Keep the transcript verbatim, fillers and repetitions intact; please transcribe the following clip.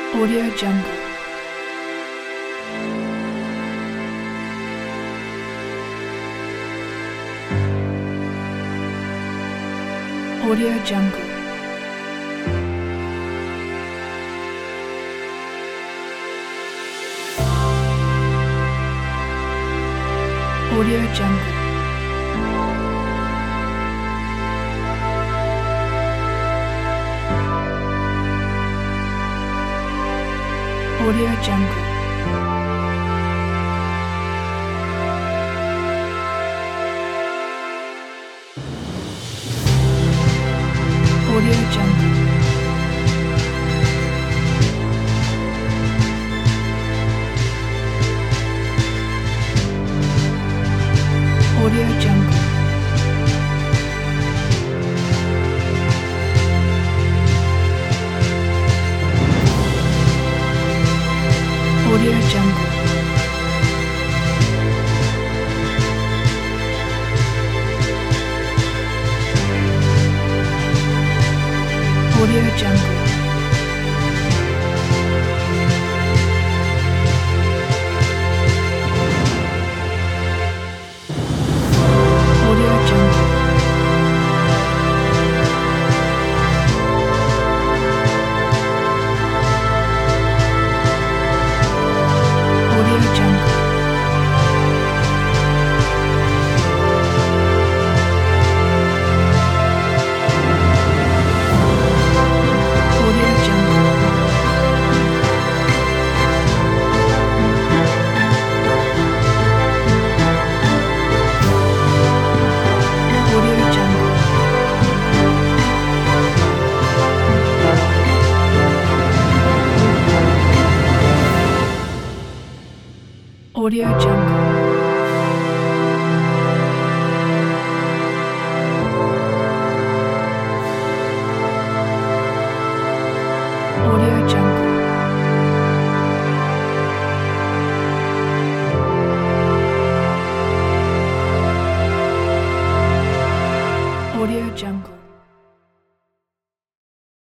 Audio Jungle. Audio Jungle. Audio Jungle. Audio Jungle. Audio Jungle. Audio Jungle. Audio Jungle. Audio Jungle. Audio Jungle. Audio Jungle. Audio Jungle. Audio Jungle. Audio Jungle. Audio Jungle.